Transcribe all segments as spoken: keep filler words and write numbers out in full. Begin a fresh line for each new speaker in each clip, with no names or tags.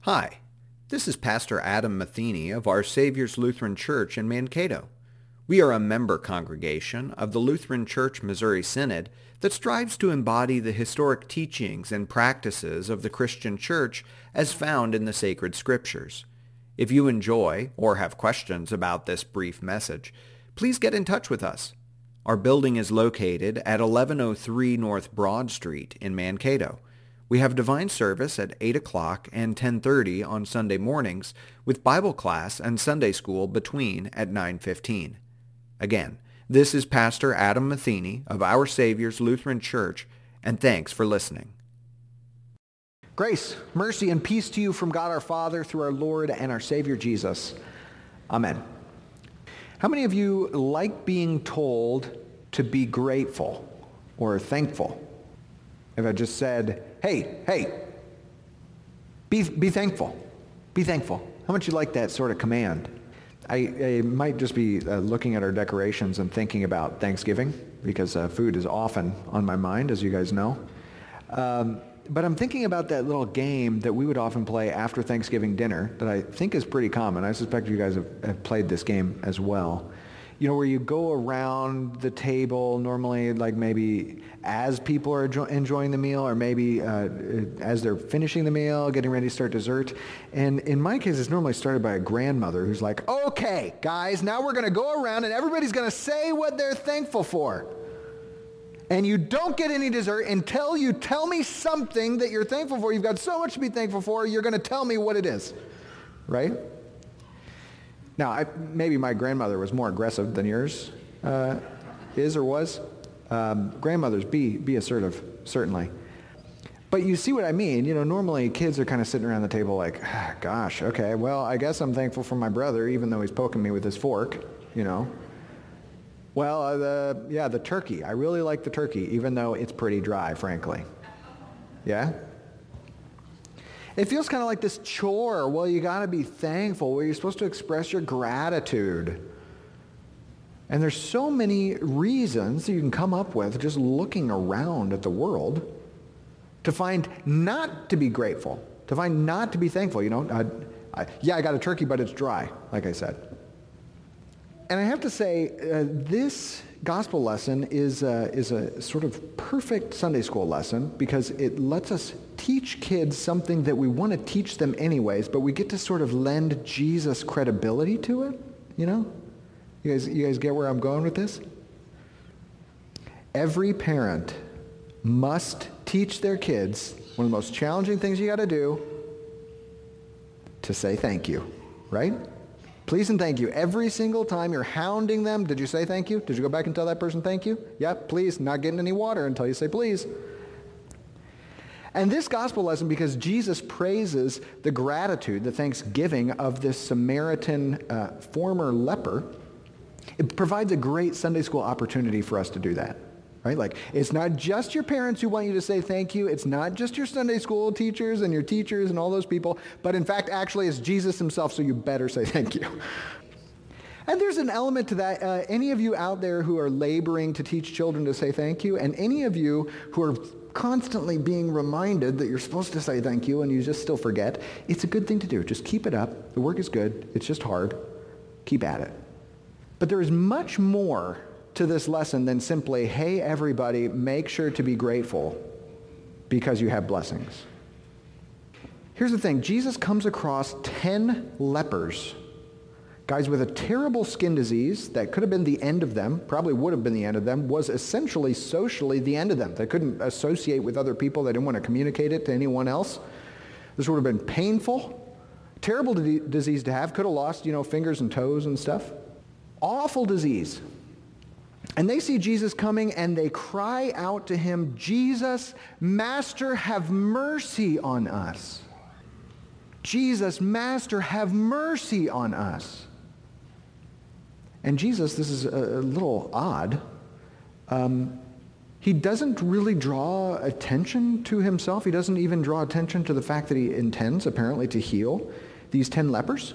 Hi, this is Pastor Adam Matheny of Our Savior's Lutheran Church in Mankato. We are a member congregation of the Lutheran Church Missouri Synod that strives to embody the historic teachings and practices of the Christian Church as found in the sacred Scriptures. If you enjoy or have questions about this brief message, please get in touch with us. Our building is located at eleven oh three North Broad Street in Mankato. We have divine service at eight o'clock and ten thirty on Sunday mornings, with Bible class and Sunday school between at nine fifteen. Again, this is Pastor Adam Matheny of Our Savior's Lutheran Church, and thanks for listening.
Grace, mercy, and peace to you from God our Father through our Lord and our Savior Jesus. Amen. How many of you like being told to be grateful or thankful? If I just said, hey, hey, be, be thankful, be thankful. How much you like that sort of command? I, I might just be uh, looking at our decorations and thinking about Thanksgiving, because uh, food is often on my mind, as you guys know. Um, but I'm thinking about that little game that we would often play after Thanksgiving dinner that I think is pretty common. I suspect you guys have, have played this game as well. You know, where you go around the table normally, like maybe as people are enjo- enjoying the meal, or maybe uh, as they're finishing the meal, getting ready to start dessert. And in my case, it's normally started by a grandmother who's like, okay, guys, now we're going to go around and everybody's going to say what they're thankful for. And you don't get any dessert until you tell me something that you're thankful for. You've got so much to be thankful for, you're going to tell me what it is, right? Now, I, maybe my grandmother was more aggressive than yours uh, is or was. Um, grandmothers, be be assertive, certainly. But you see what I mean. You know, normally kids are kind of sitting around the table like, ah, gosh, okay, well, I guess I'm thankful for my brother, even though he's poking me with his fork, you know. Well, uh, the yeah, the turkey. I really like the turkey, even though it's pretty dry, frankly. Yeah? It feels kind of like this chore. Well, you got to be thankful. Well, you're supposed to express your gratitude. And there's so many reasons that you can come up with just looking around at the world to find not to be grateful, to find not to be thankful. You know, I, I, yeah, I got a turkey, but it's dry, like I said. And I have to say, uh, this gospel lesson is uh, is a sort of perfect Sunday school lesson, because it lets us teach kids something that we want to teach them anyways, but we get to sort of lend Jesus credibility to it, you know? You guys, you guys get where I'm going with this? Every parent must teach their kids one of the most challenging things you got to do, to say thank you, right? Please and thank you. Every single time you're hounding them, did you say thank you? Did you go back and tell that person thank you? Yep, please, not getting any water until you say please. And this gospel lesson, because Jesus praises the gratitude, the thanksgiving of this Samaritan uh, former leper, it provides a great Sunday school opportunity for us to do that. Right? Like, it's not just your parents who want you to say thank you. It's not just your Sunday school teachers and your teachers and all those people. But in fact, actually, it's Jesus himself, so you better say thank you. And there's an element to that. Uh, any of you out there who are laboring to teach children to say thank you, and any of you who are constantly being reminded that you're supposed to say thank you and you just still forget, it's a good thing to do. Just keep it up. The work is good. It's just hard. Keep at it. But there is much more to this lesson than simply, hey, everybody, make sure to be grateful because you have blessings. Here's the thing. Jesus comes across ten lepers, guys with a terrible skin disease that could have been the end of them, probably would have been the end of them, was essentially socially the end of them. They couldn't associate with other people. They didn't want to communicate it to anyone else. This would have been painful, terrible d- disease to have. Could have lost, you know, fingers and toes and stuff. Awful disease. And they see Jesus coming and they cry out to him, Jesus, Master, have mercy on us. Jesus, Master, have mercy on us. And Jesus, this is a, a little odd, um, he doesn't really draw attention to himself. He doesn't even draw attention to the fact that he intends, apparently, to heal these ten lepers.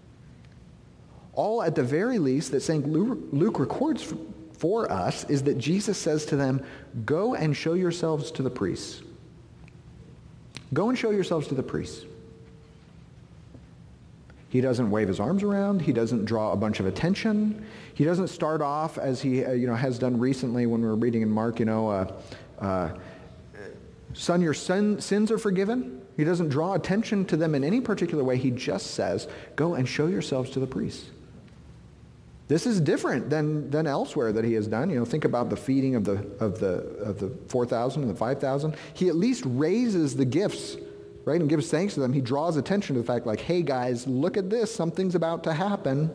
All at the very least that Saint Luke records for us is that Jesus says to them, go and show yourselves to the priests. Go and show yourselves to the priests. He doesn't wave his arms around. He doesn't draw a bunch of attention. He doesn't start off as he uh, you know, has done recently when we were reading in Mark, you know, uh, uh, son, your sin, sins are forgiven. He doesn't draw attention to them in any particular way. He just says, go and show yourselves to the priests. This is different than, than elsewhere that he has done. You know, think about the feeding of the of the of the four thousand and the five thousand. He at least raises the gifts, right, and gives thanks to them. He draws attention to the fact, like, hey guys, look at this, something's about to happen.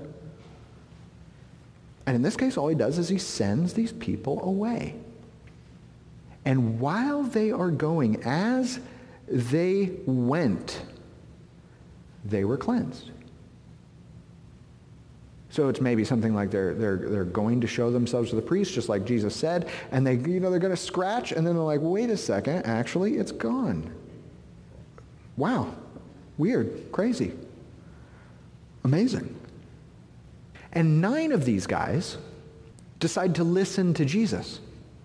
And in this case, all he does is he sends these people away. And while they are going, as they went, they were cleansed. So it's maybe something like they're they're they're going to show themselves to the priest, just like Jesus said, and they you know they're going to scratch, and then they're like, wait a second, actually it's gone. Wow, weird, crazy, amazing. And nine of these guys decide to listen to Jesus.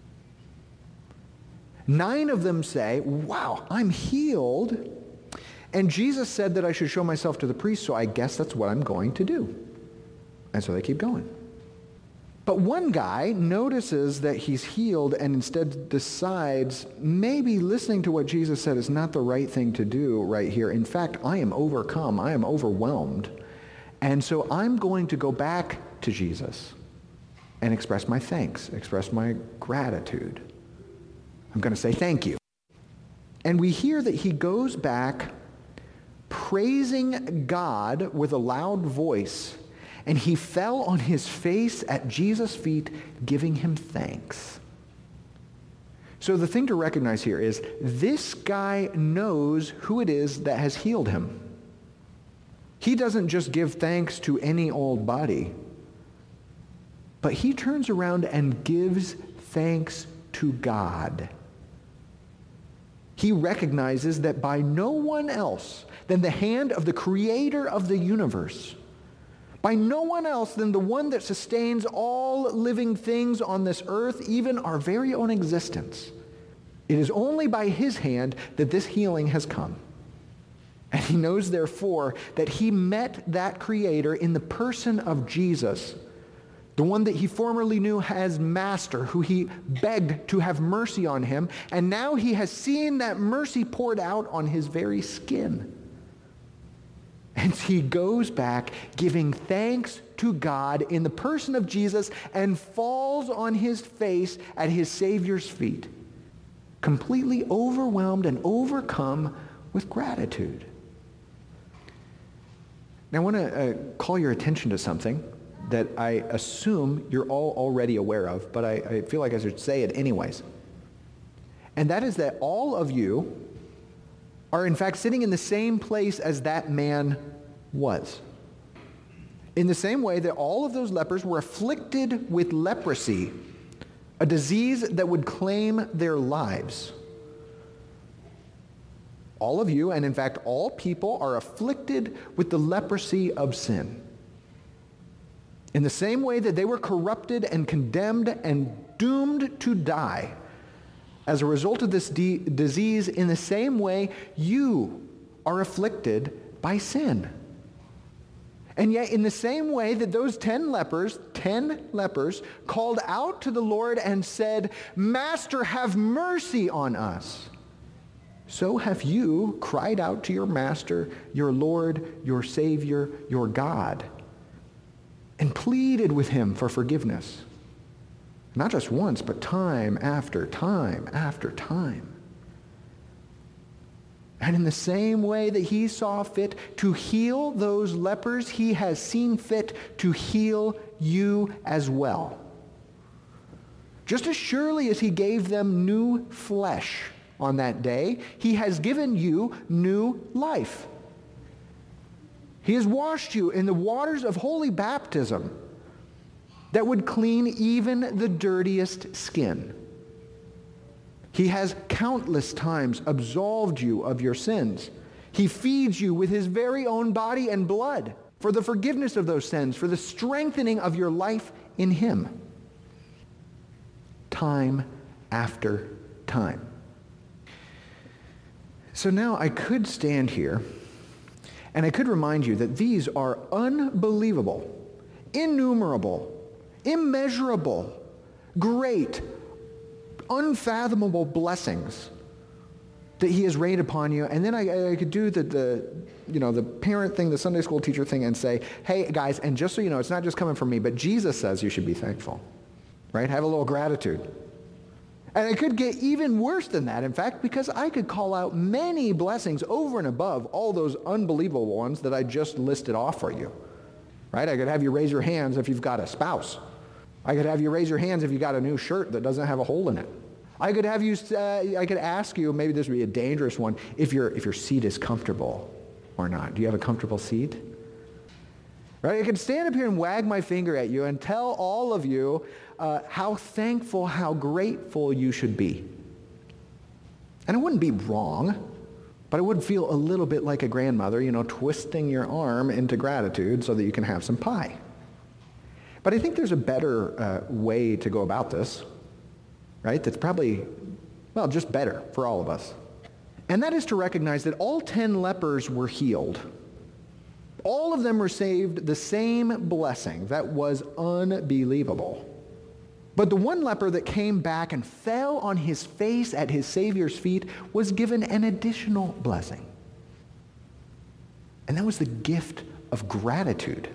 Nine of them say, wow, I'm healed, and Jesus said that I should show myself to the priest, so I guess that's what I'm going to do. And so they keep going. But one guy notices that he's healed and instead decides maybe listening to what Jesus said is not the right thing to do right here. In fact, I am overcome. I am overwhelmed. And so I'm going to go back to Jesus and express my thanks, express my gratitude. I'm going to say thank you. And we hear that he goes back praising God with a loud voice, and he fell on his face at Jesus' feet, giving him thanks. So the thing to recognize here is this guy knows who it is that has healed him. He doesn't just give thanks to any old body, but he turns around and gives thanks to God. He recognizes that by no one else than the hand of the creator of the universe, by no one else than the one that sustains all living things on this earth, even our very own existence, it is only by his hand that this healing has come. And he knows, therefore, that he met that creator in the person of Jesus, the one that he formerly knew as master, who he begged to have mercy on him, and now he has seen that mercy poured out on his very skin. And he goes back giving thanks to God in the person of Jesus and falls on his face at his Savior's feet, completely overwhelmed and overcome with gratitude. Now I want to uh, call your attention to something that I assume you're all already aware of, but I, I feel like I should say it anyways. And that is that all of you are in fact sitting in the same place as that man was. In the same way that all of those lepers were afflicted with leprosy, a disease that would claim their lives. All of you, and in fact all people, are afflicted with the leprosy of sin. In the same way that they were corrupted and condemned and doomed to die as a result of this de- disease, in the same way you are afflicted by sin. And yet in the same way that those ten lepers, ten lepers, called out to the Lord and said, "Master, have mercy on us," so have you cried out to your Master, your Lord, your Savior, your God, and pleaded with him for forgiveness. Not just once, but time after time after time. And in the same way that he saw fit to heal those lepers, he has seen fit to heal you as well. Just as surely as he gave them new flesh on that day, he has given you new life. He has washed you in the waters of holy baptism that would clean even the dirtiest skin. He has countless times absolved you of your sins. He feeds you with his very own body and blood for the forgiveness of those sins, for the strengthening of your life in him. Time after time. So now I could stand here And I could remind you that these are unbelievable, innumerable, immeasurable, great, unfathomable blessings that he has rained upon you. And then I, I could do the, the, you know, the parent thing, the Sunday school teacher thing, and say, hey, guys, and just so you know, it's not just coming from me, but Jesus says you should be thankful, right? Have a little gratitude. And it could get even worse than that, in fact, because I could call out many blessings over and above all those unbelievable ones that I just listed off for you, right? I could have you raise your hands if you've got a spouse. I could have you raise your hands if you got a new shirt that doesn't have a hole in it. I could have you, uh, I could ask you, maybe this would be a dangerous one, if your, if your seat is comfortable or not. Do you have a comfortable seat? Right? I could stand up here and wag my finger at you and tell all of you uh, how thankful, how grateful you should be. And it wouldn't be wrong, but I would feel a little bit like a grandmother, you know, twisting your arm into gratitude so that you can have some pie. But I think there's a better uh, way to go about this, right? That's probably, well, just better for all of us. And that is to recognize that all ten lepers were healed. All of them received the same blessing that was unbelievable. But the one leper that came back and fell on his face at his Savior's feet was given an additional blessing. And that was the gift of gratitude.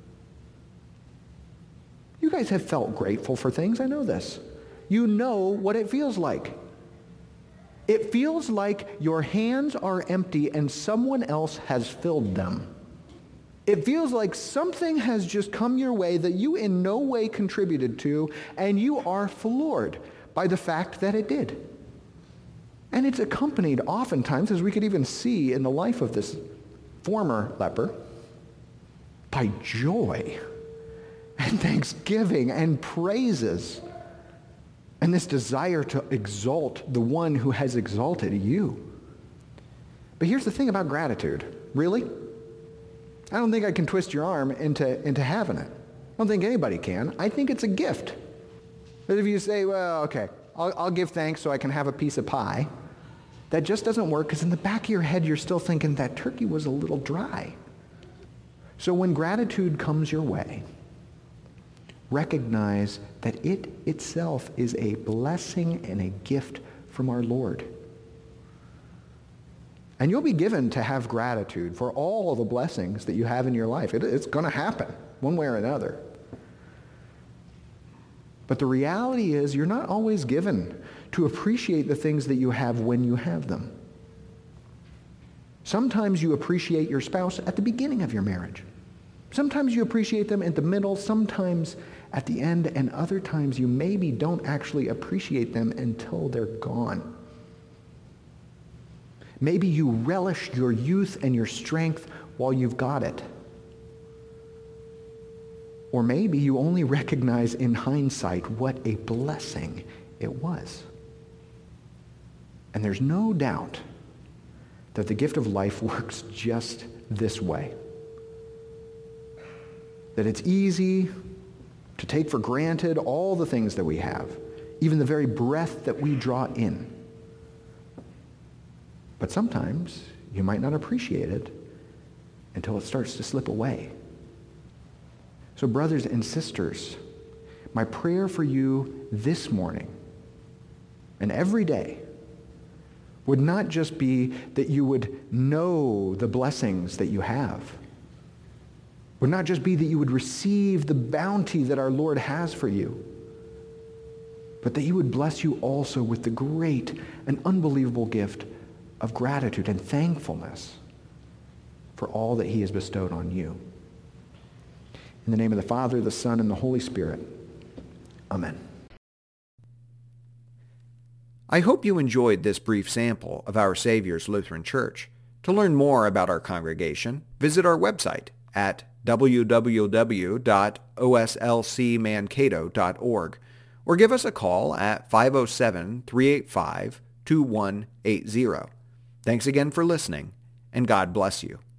You guys have felt grateful for things, I know this. You know what it feels like. It feels like your hands are empty and someone else has filled them. It feels like something has just come your way that you in no way contributed to, and you are floored by the fact that it did. And it's accompanied oftentimes, as we could even see in the life of this former leper, by joy and thanksgiving and praises and this desire to exalt the one who has exalted you. But here's the thing about gratitude. Really? I don't think I can twist your arm into, into having it. I don't think anybody can. I think it's a gift. But if you say, well, okay, I'll, I'll give thanks so I can have a piece of pie, that just doesn't work because in the back of your head you're still thinking that turkey was a little dry. So when gratitude comes your way, recognize that it itself is a blessing and a gift from our Lord. And you'll be given to have gratitude for all the blessings that you have in your life. It, it's going to happen one way or another. But the reality is you're not always given to appreciate the things that you have when you have them. Sometimes you appreciate your spouse at the beginning of your marriage. Sometimes you appreciate them at the middle, sometimes at the end, and other times you maybe don't actually appreciate them until they're gone. Maybe you relish your youth and your strength while you've got it. Or maybe you only recognize in hindsight what a blessing it was. And there's no doubt that the gift of life works just this way. That it's easy to take for granted all the things that we have, even the very breath that we draw in. But sometimes you might not appreciate it until it starts to slip away. So brothers and sisters, my prayer for you this morning and every day would not just be that you would know the blessings that you have, would not just be that you would receive the bounty that our Lord has for you, but that he would bless you also with the great and unbelievable gift of gratitude and thankfulness for all that he has bestowed on you. In the name of the Father, the Son, and the Holy Spirit. Amen.
I hope you enjoyed this brief sample of Our Savior's Lutheran Church. To learn more about our congregation, visit our website at w w w dot o s l c mankato dot org or give us a call at five oh seven, three eight five, two one eight zero. Thanks again for listening, and God bless you.